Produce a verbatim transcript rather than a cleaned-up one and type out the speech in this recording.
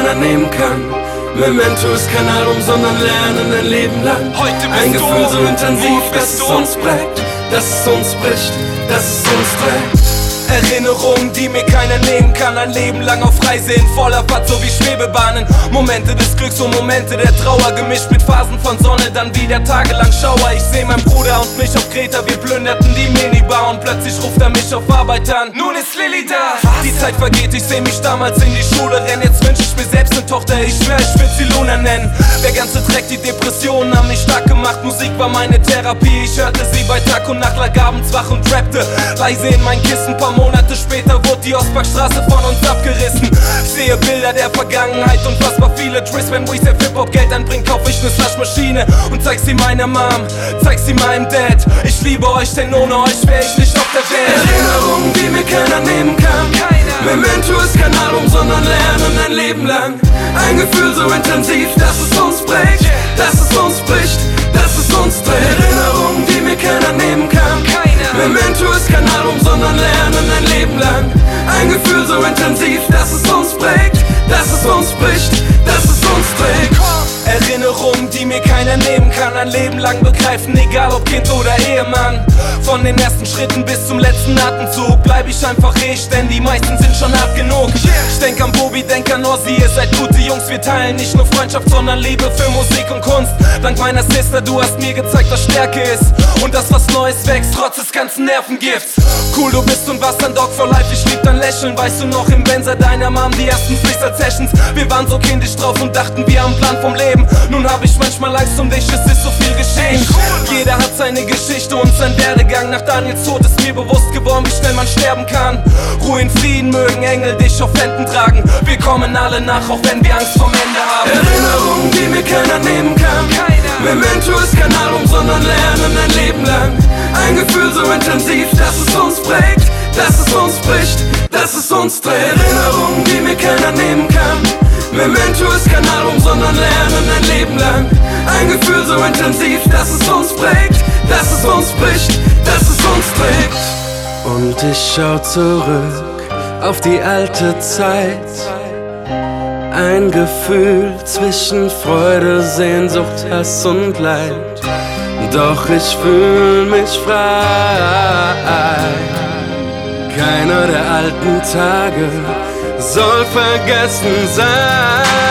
keiner nehmen kann. Memento ist kein Album, sondern Lernen ein Leben lang. Heute bist ein Gefühl du, so intensiv, dass es du. uns prägt, dass es uns bricht, dass es uns trägt. Erinnerungen, die mir keiner nehmen kann. Ein Leben lang auf Reise in voller Fahrt, so wie Schwebebahnen. Momente des Glücks und Momente der Trauer, gemischt mit Phasen von Sonne, dann wieder tagelang Schauer. Ich seh meinen Bruder und mich auf Kreta, wir plünderten die Minibar und plötzlich ruft er mich auf Arbeit an. Nun ist Lilly da. Die Zeit vergeht, ich seh mich damals in die Schule rennen. Jetzt wünsch ich mir selbst eine Tochter, ich schwör, ich würd sie Luna nennen. Der ganze Dreck, die Depressionen haben mich stark gemacht. Musik war meine Therapie, ich hörte sie bei Tag und Nacht, lag abends wach und rappte leise in mein Kissen. Paar Monate später wurde die Ostparkstraße von uns abgerissen. Ich sehe Bilder der Vergangenheit und unfassbar viele Twists. Wenn Weezer Hip-Hop Geld anbringt, kauf ich ne Slushmaschine und zeig sie meiner Mom, zeig sie meinem Dad. Ich liebe euch, denn ohne euch wär ich nicht auf der Welt. Erinnerungen, die mir keiner nehmen kann. Keiner. Memento ist kein Album, sondern Lernen ein Leben lang. Ein Gefühl so intensiv, dass es uns prägt, dass es uns bricht, dass es uns trägt. Erinnerungen, die mir keiner nehmen kann. Keiner. Memento ist kein Album, sondern Lernen ein Leben lang. Ein Gefühl so intensiv, dass es uns prägt, dass es uns bricht, dass es uns trägt. Erinnerungen, die mir keiner nehmen kann. Ein Leben lang begreifen, egal ob Kind oder Ehemann. Von den ersten Schritten bis zum letzten Atemzug bleib ich einfach ich, denn die meisten sind schon hart genug. Ich denk an Bobby, denk an Ozzy, ihr seid gute Jungs. Wir teilen nicht nur Freundschaft, sondern Liebe für Musik und Kunst. Dank meiner Sister, du hast mir gezeigt, was Stärke ist und das, was Neues wächst, trotz des ganzen Nervengifts. Cool du bist und was dann Dog for Life, ich lieb dein Lächeln. Weißt du noch im Benzer deiner Mom, die ersten Freestyle-Sessions? Wir waren so kindisch drauf und dachten, wir haben Plan vom Leben. Nun hab ich manchmal Angst um dich, es ist so viel geschehen. Jeder hat seine Geschichte und sein Werdegang. Nach Daniels Tod ist mir bewusst geworden, wie schnell man sterben kann. Ruhe in Frieden, mögen Engel dich auf Händen tragen. Wir kommen alle nach, auch wenn wir Angst vom Ende haben. Erinnerungen, die mir keiner nehmen kann. Keiner. Memento ist kein Album, sondern Lernen ein Leben lang. Ein Gefühl so intensiv, dass es uns prägt, dass es uns bricht, dass es uns trägt. Erinnerungen, die mir keiner nehmen kann. Memento ist kein Album, sondern Lernen ein Leben lang. Ein Gefühl so intensiv, dass es uns prägt, dass es uns bricht, dass es uns trägt. Und ich schau zurück auf die alte Zeit. Ein Gefühl zwischen Freude, Sehnsucht, Hass und Leid. Doch ich fühl mich frei. Keiner der alten Tage soll vergessen sein.